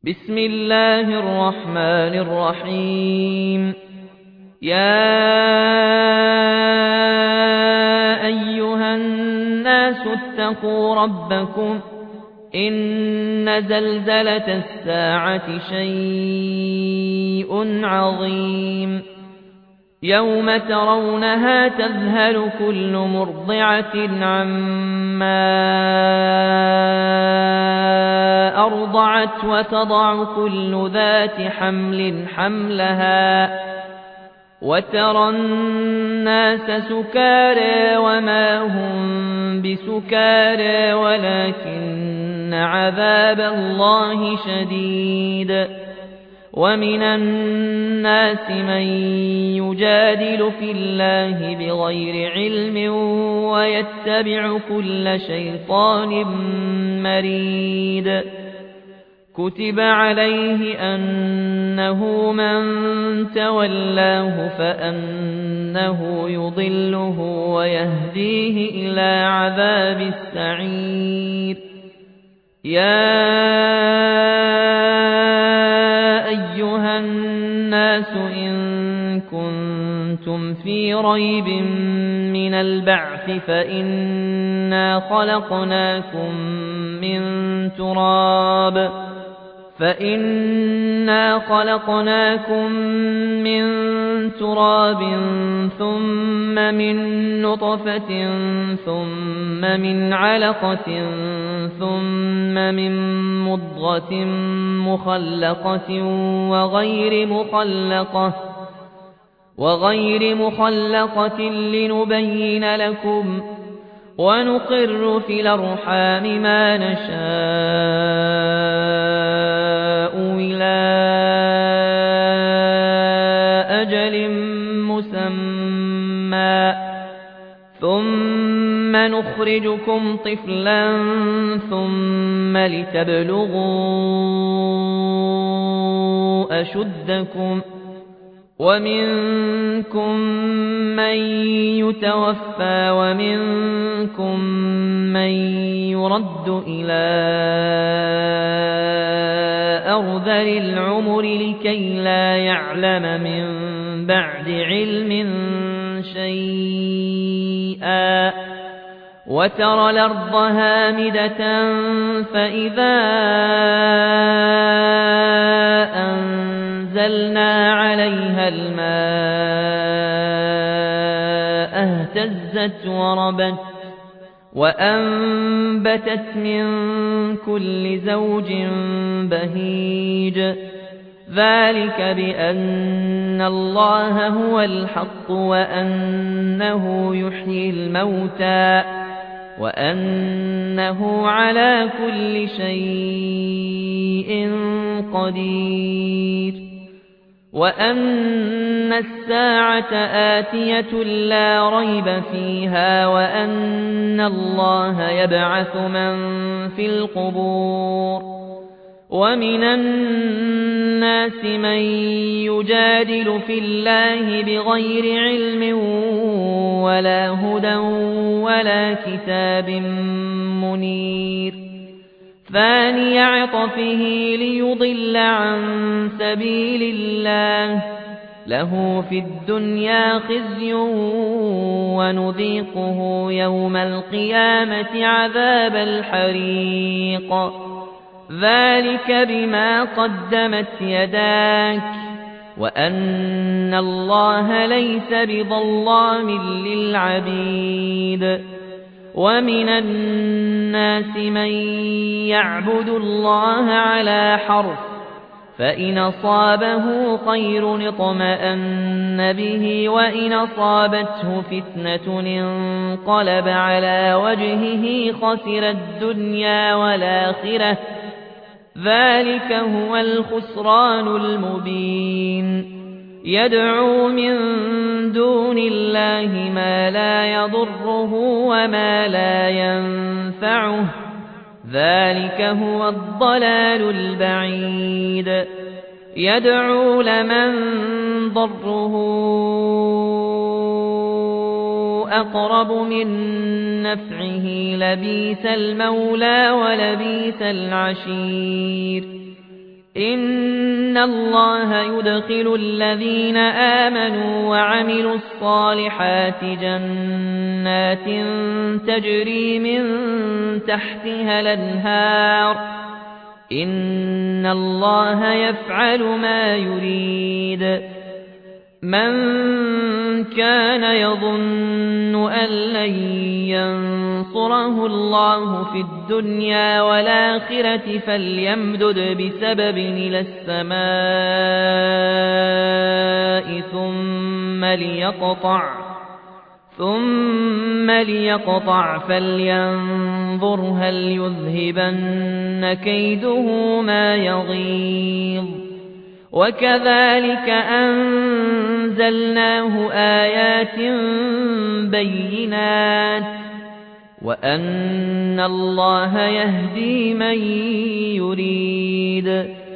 بسم الله الرحمن الرحيم. يا أيها الناس اتقوا ربكم إن زلزلة الساعة شيء عظيم يوم ترونها تذهل كل مرضعة عما أرضعت وتضع كل ذات حمل حملها وترى الناس سكارى وما هم بسكارى ولكن عذاب الله شديد. ومن الناس من يجادل في الله بغير علم ويتبع كل شيطان مريد. كتب عليه أنه من تولاه فأنه يضله ويهديه إلى عذاب السعير. يا أيها الناس إن كنتم في ريب من البعث فإنا خلقناكم من تراب ثم من نطفة ثم من علقة ثم من مضغة مخلقة وغير مخلقة لنبين لكم ونقر في الأرحام ما نشاء إلى أجل مسمى ثم نخرجكم طفلا ثم لتبلغوا أشدكم ومنكم من يتوفى ومنكم من يرد إلى أرذل العمر لكي لا يعلم من بعد علم شيئا. وترى الأرض هامدة فإذا أنزلنا عليها الماء اهتزت وربت وأنبتت من كل زوج بهيج. ذلك بأن الله هو الحق وأنه يحيي الموتى وأنه على كل شيء قدير وأن الساعة آتية لا ريب فيها وأن الله يبعث من في القبور. ومن الناس من يجادل في الله بغير علم ولا هدى ولا كتاب منير. ثاني عطفه ليضل عن سبيل الله له في الدنيا خزي ونذيقه يوم القيامة عذاب الحريق. ذلك بما قدمت يداك وأن الله ليس بظلام للعبيد. ومن الناس من يعبد الله على حرف فإن أصابه خير اطمأن به وإن أصابته فتنة انقلب على وجهه خسر الدنيا والآخرة. ذلك هو الخسران المبين. يدعو من دون الله ما لا يضره وما لا ينفعه ذلك هو الضلال البعيد. يدعو لمن ضره أقرب من نفعه لبيس المولى ولبيس العشير. إن الله يدخل الذين آمنوا وعملوا الصالحات جنات تجري من تحتها الأنهار إن الله يفعل ما يريد من كان يظن أن لن ينصره الله في الدنيا والآخرة فليمدد بسبب إلى السماء ثم ليقطع فلينظر هل يذهبن كيده ما يغيظ وكذلك أنزلناه آيات بينات وأن الله يهدي من يريد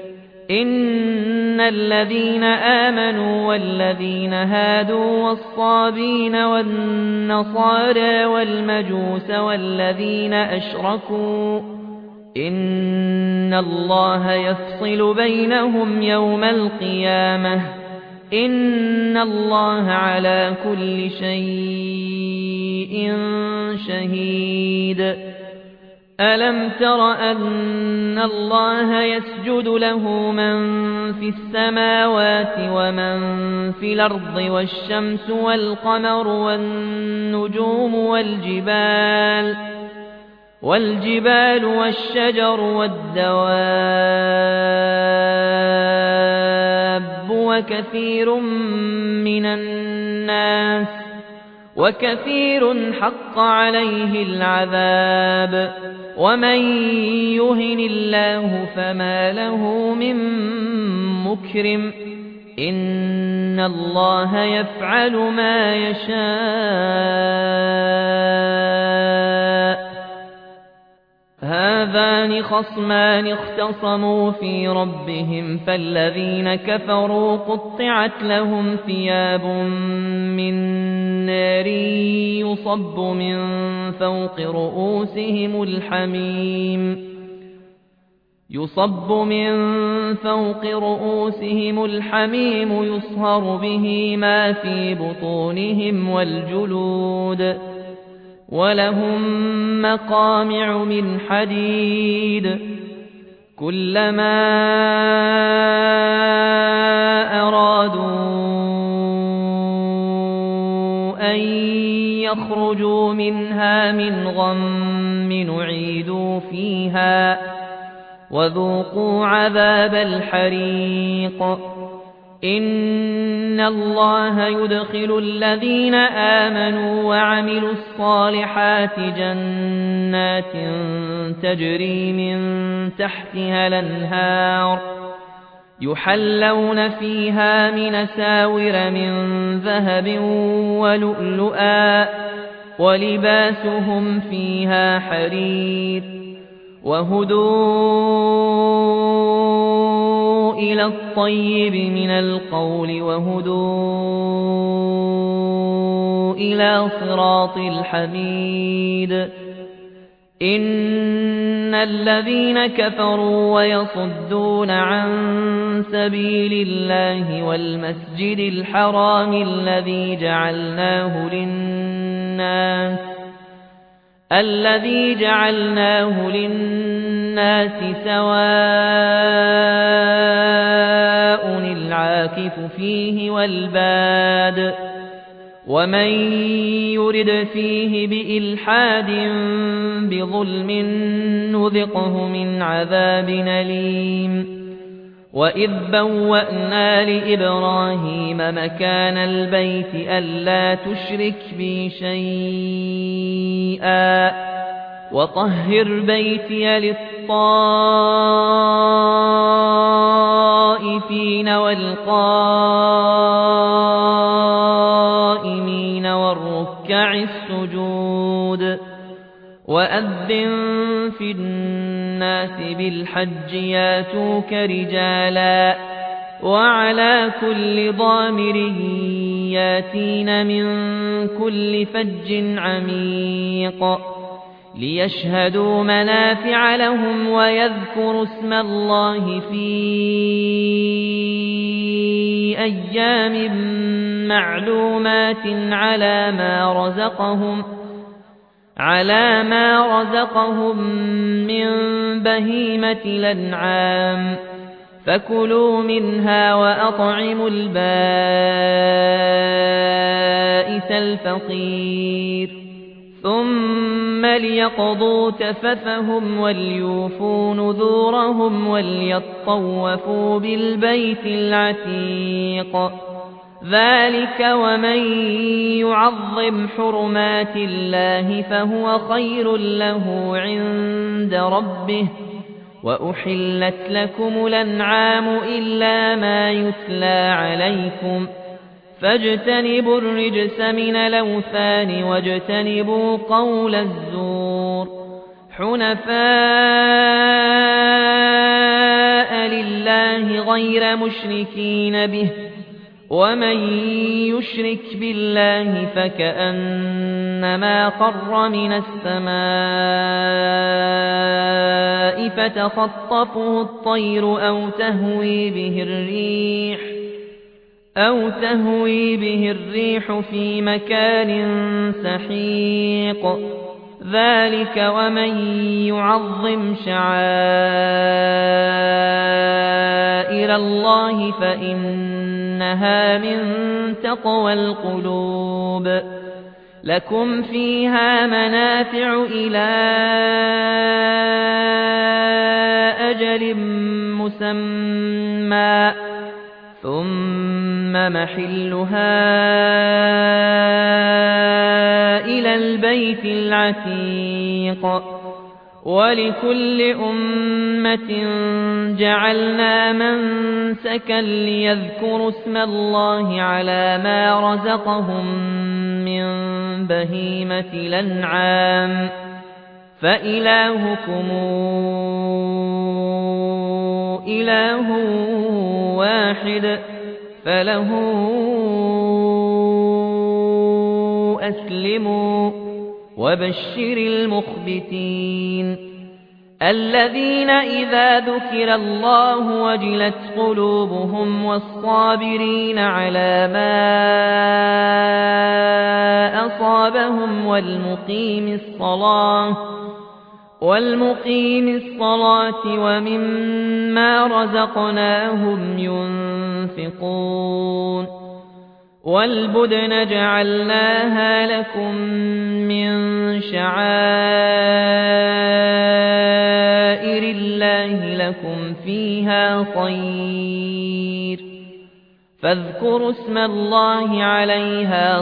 إن الذين آمنوا والذين هادوا والصابين والنصارى والمجوس والذين أشركوا إن الله يفصل بينهم يوم القيامة إن الله على كل شيء شهيد ألم تر أن الله يسجد له من في السماوات ومن في الأرض والشمس والقمر والنجوم والجبال والشجر والدواب وكثير حق عليه العذاب ومن يهن الله فما له من مكرم إن الله يفعل ما يشاء هذان خصمان اختصموا في ربهم فالذين كفروا قطعت لهم ثياب من نار يصب من فوق رؤوسهم الحميم يصهر به ما في بطونهم والجلود ولهم مقامع من حديد كلما أرادوا أن يخرجوا منها من غم نعيدوا فيها وذوقوا عذاب الحريق إن الله يدخل الذين آمنوا وعملوا الصالحات جنات تجري من تحتها الأنهار يحلون فيها من أساور من ذهب ولؤلؤا ولباسهم فيها حرير وهدوا إلى الطيب من القول وهدوا إلى صراط الحميد إن الذين كفروا ويصدون عن سبيل الله والمسجد الحرام الذي جعلناه للناس سواء العاكف فيه والباد ومن يرد فيه بإلحاد بظلم نذقه من عذاب أليم وإذ بوأنا لإبراهيم مكان البيت ألا تشرك بي شيئا وطهر بيتي للطائفين والقائمين والركع السجود وأذن في الناس بالحج ياتوك رجالا وعلى كل ضامر ياتين من كل فج عميق ليشهدوا منافع لهم ويذكروا اسم الله في أيام معلومات على ما رزقهم من بهيمة الأنعام فكلوا منها وأطعموا البائس الفقير ثم ليقضوا تفثهم وليوفوا نذورهم وليطوفوا بالبيت العتيق ذلك ومن يعظم حرمات الله فهو خير له عند ربه وأحلت لكم الأنعام إلا ما يتلى عليكم فاجتنبوا الرجس من الأوثان واجتنبوا قول الزور حنفاء لله غير مشركين به ومن يشرك بالله فكأنما خر من السماء فتخطفه الطير أو تهوي به الريح في مكان سحيق ذلك ومن يعظم شعائر الله فإنها من تقوى القلوب لكم فيها منافع إلى أجل مسمى ثم محلها إلى البيت العتيق ولكل أمة جعلنا منسكا ليذكروا اسم الله على ما رزقهم من بهيمة الأنعام فإلهكم إله واحد فله أسلموا وبشر المخبتين الذين إذا ذكر الله وجلت قلوبهم والصابرين على ما أصابهم والمقيم الصلاة ومما رزقناهم ينفقون والبدن جعلناها لكم من شعائر الله لكم فيها خير فاذكروا اسم الله عليها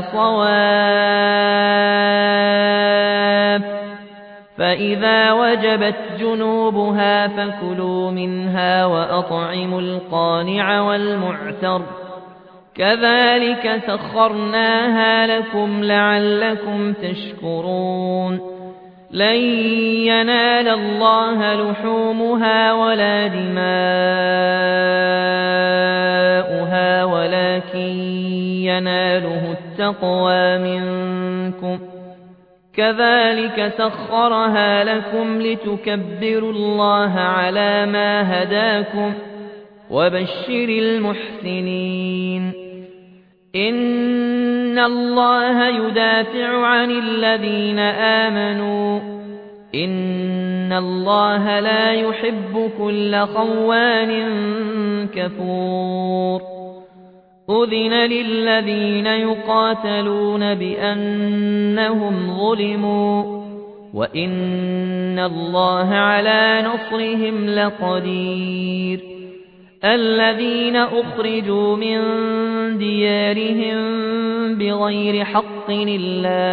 صواف فإذا وجبت جنوبها فكلوا منها وأطعموا القانع والمعتر كذلك سخرناها لكم لعلكم تشكرون لن ينال الله لحومها ولا دماؤها ولكن يناله التقوى منكم كذلك سخرها لكم لتكبروا الله على ما هداكم وبشر المحسنين إن الله يدافع عن الذين آمنوا إن الله لا يحب كل خوان كفور أذن للذين يقاتلون بأنهم ظلموا وإن الله على نصرهم لقدير الذين أخرجوا من ديارهم بغير حق إلا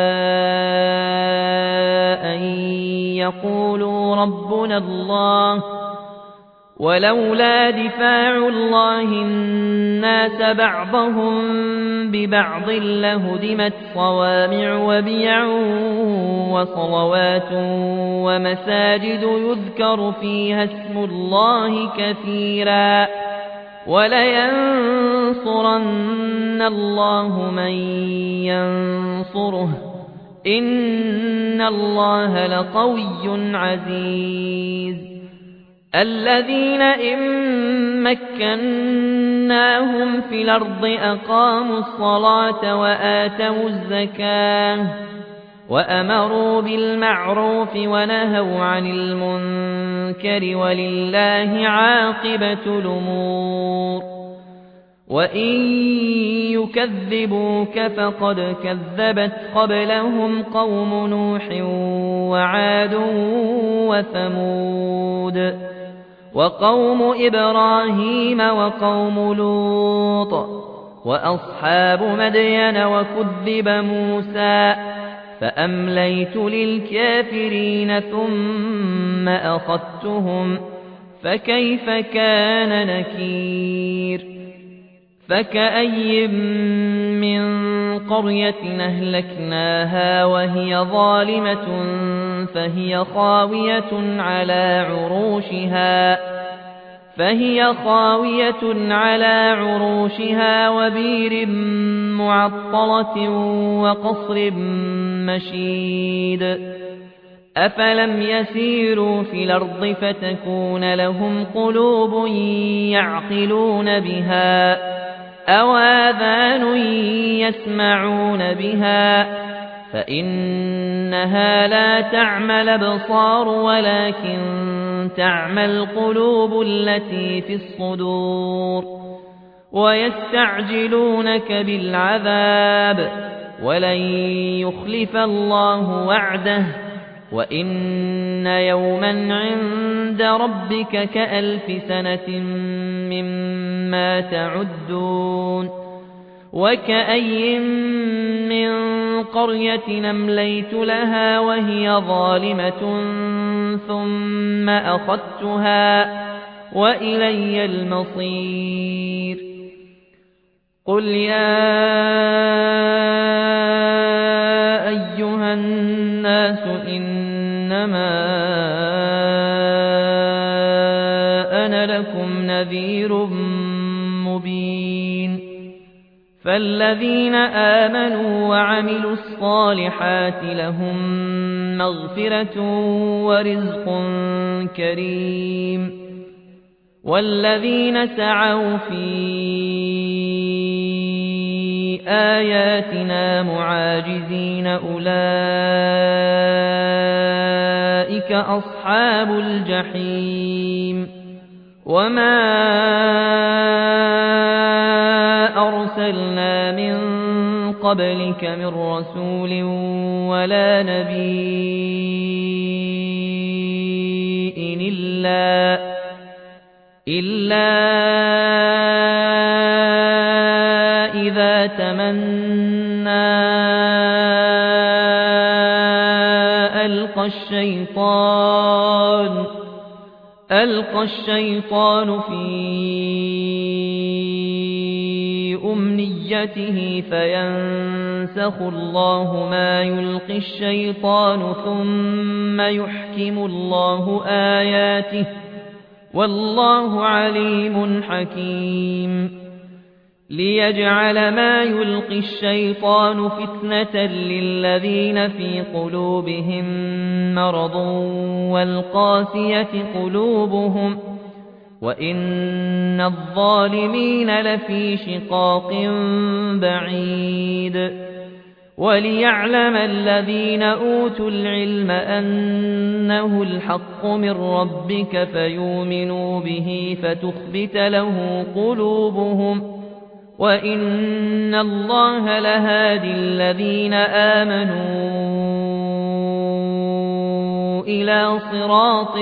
أن يقولوا ربنا الله ولولا دفاع الله الناس بعضهم ببعض لهدمت صوامع وبيع وصلوات ومساجد يذكر فيها اسم الله كثيرا ولينصرن الله من ينصره إن الله لقوي عزيز الذين إن مكناهم في الأرض أقاموا الصلاة وآتوا الزكاة وأمروا بالمعروف ونهوا عن المنكر ولله عاقبة الأمور وإن يكذبوك فقد كذبت قبلهم قوم نوح وعاد وثمود وقوم إبراهيم وقوم لوط وأصحاب مدين وكذب موسى فأمليت للكافرين ثم أخذتهم فكيف كان نكير فكأي من قرية أهلكناها وهي ظالمة فهي خاوية على عروشها وبير معطلة وقصر مشيد أفلم يسيروا في الأرض فتكون لهم قلوب يعقلون بها أو آذان يسمعون بها فإنها لا تعمى الأبصار ولكن تعمى القلوب التي في الصدور ويستعجلونك بالعذاب ولن يخلف الله وعده وإن يوما عند ربك كألف سنة مما تعدون وكأي من قرية أمليت لها وهي ظالمة ثم أخذتها وإلي المصير قل يا أيها الناس إنما أنا لكم نذير مبين فالذين آمنوا وعملوا الصالحات لهم مغفرة ورزق كريم والذين سعوا في آياتنا معاجزين أولئك أصحاب الجحيم وما أرسلنا من قبلك من رسول ولا نبي إلا إذا تمنى ألقى الشيطان في أمنيته فينسخ الله ما يلقي الشيطان ثم يحكم الله آياته والله عليم حكيم ليجعل ما يلقي الشيطان فتنة للذين في قلوبهم مرض والقاسية قلوبهم وإن الظالمين لفي شقاق بعيد وليعلم الذين أوتوا العلم أنه الحق من ربك فيؤمنوا به فتخبت له قلوبهم وإن الله لهادي الذين آمنوا إلى صراط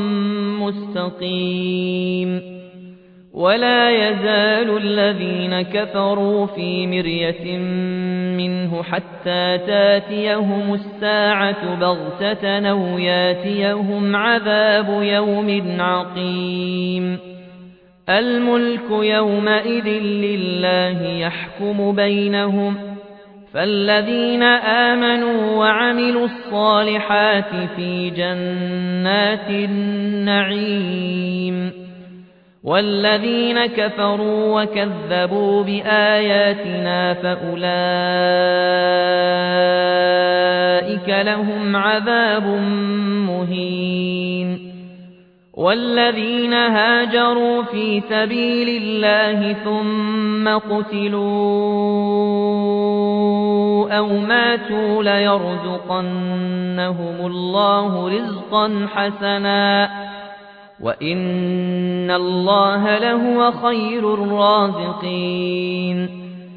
مستقيم ولا يزال الذين كفروا في مرية منه حتى تاتيهم الساعة بغتة أو ياتيهم عذاب يوم عقيم الملك يومئذ لله يحكم بينهم فالذين آمنوا وعملوا الصالحات في جنات النعيم والذين كفروا وكذبوا بآياتنا فأولئك أولئك لهم عذاب مهين والذين هاجروا في سبيل الله ثم قتلوا أو ماتوا ليرزقنهم الله رزقا حسنا وإن الله لهو خير الرازقين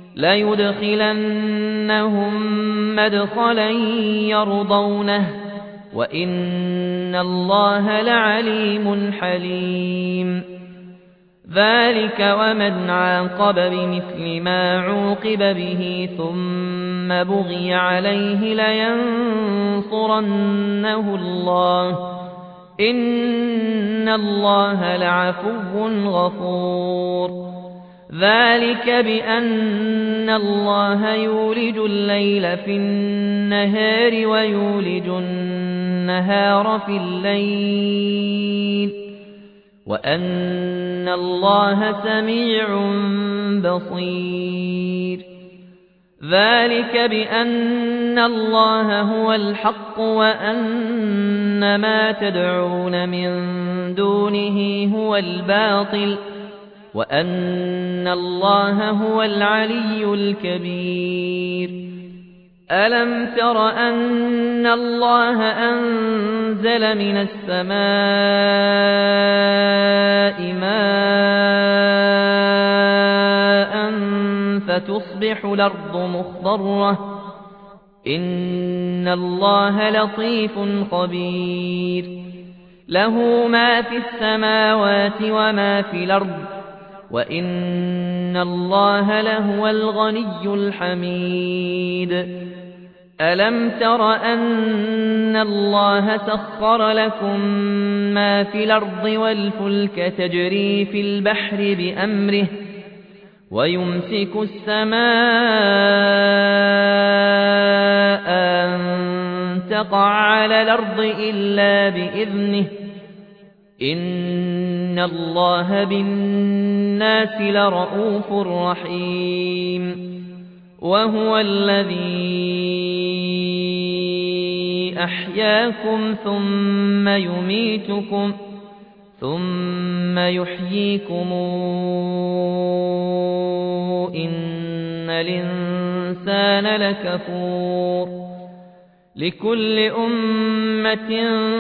ليدخلنهم مدخلا يرضونه وإن الله لعليم حليم ذلك ومن عاقب بمثل ما عوقب به ثم بغي عليه لينصرنه الله إن الله لعفو غفور ذلك بأن الله يولج الليل في النهار ويولج النهار في الليل وأن الله سميع بصير ذلك بأن الله هو الحق وأن ما تدعون من دونه هو الباطل وأن الله هو العلي الكبير ألم تر أن الله أنزل من السماء ماء فتصبح الأرض مخضرة إن الله لطيف خبير له ما في السماوات وما في الأرض وإن الله لهو الغني الحميد ألم تر أن الله سخر لكم ما في الأرض والفلك تجري في البحر بأمره ويمسك السماء أن تقع على الأرض إلا بإذنه إن الله بالناس لرءوف رحيم وهو الذي أحياكم ثم يميتكم ثم يحييكم إن الإنسان لكفور لكل أمة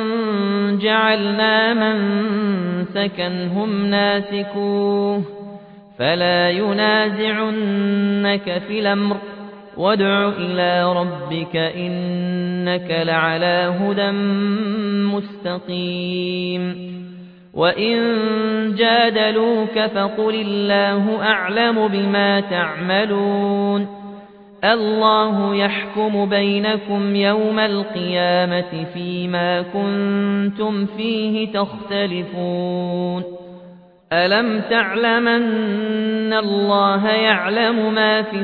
جعلنا منسكا هم ناسكوه فلا ينازعنك في الأمر وادع إلى ربك إنك لعلى هدى مستقيم وإن جادلوك فقل الله أعلم بما تعملون الله يحكم بينكم يوم القيامة فيما كنتم فيه تختلفون ألم تعلم أن الله يعلم ما في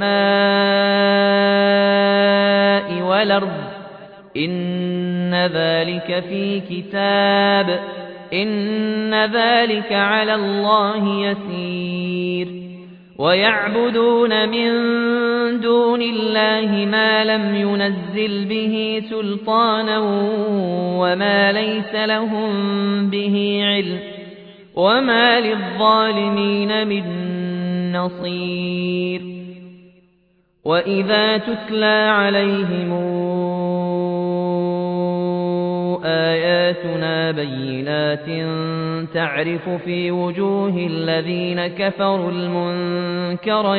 السماء والأرض إن ذلك في كتاب إن ذلك على الله يسير ويعبدون من دون الله ما لم ينزل به سلطانا وما ليس لهم به علم وما للظالمين من نصير وإذا تتلى عليهم آياتنا بينات تعرف في وجوه الذين كفروا المنكر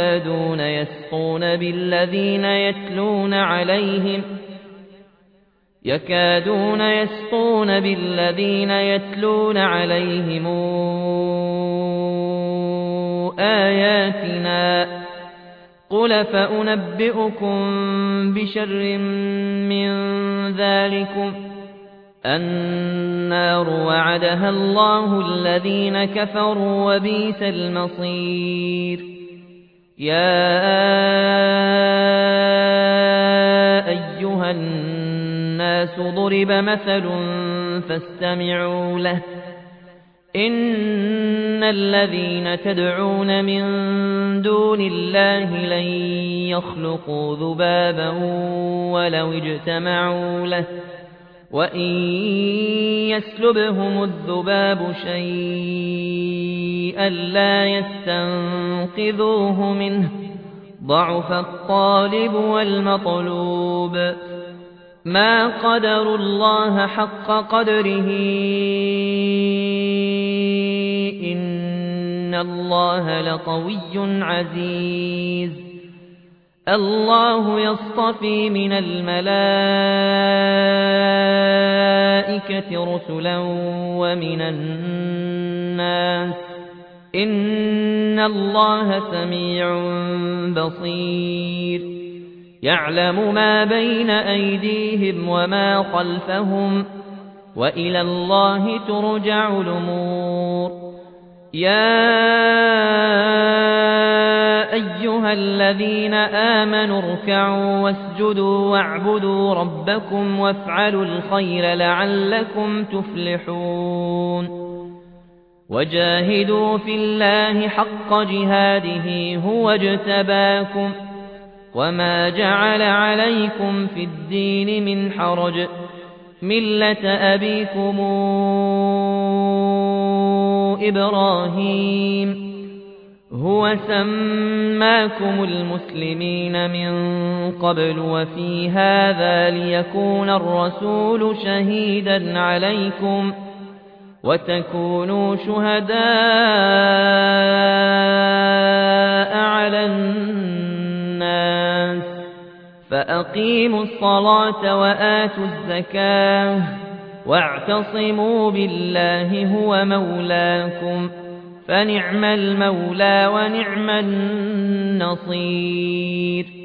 يكادون يسقون بالذين يتلون عليهم آياتنا قل فأنبئكم بشر من ذلكم النار وعدها الله الذين كفروا وبئس المصير يا أيها الناس ضرب مثل فاستمعوا له إن إن الذين تدعون من دون الله لن يخلقوا ذبابا ولو اجتمعوا له وإن يسلبهم الذباب شيئا لا يستنقذوه منه ضعف الطالب والمطلوب ما قدروا الله حق قدره إن الله لقوي عزيز الله يصطفي من الملائكة رسلا ومن الناس إن الله سميع بصير يعلم ما بين أيديهم وما خلفهم وإلى الله ترجع الأمور يا أيها الذين آمنوا اركعوا واسجدوا واعبدوا ربكم وافعلوا الخير لعلكم تفلحون وجاهدوا في الله حق جهاده هو اجتباكم وما جعل عليكم في الدين من حرج ملة أبيكم إبراهيم هو سماكم المسلمين من قبل وفي هذا ليكون الرسول شهيدا عليكم وتكونوا شهداء على الناس فأقيموا الصلاة وآتوا الزكاة واعتصموا بالله هو مولاكم فنعم المولى ونعم النصير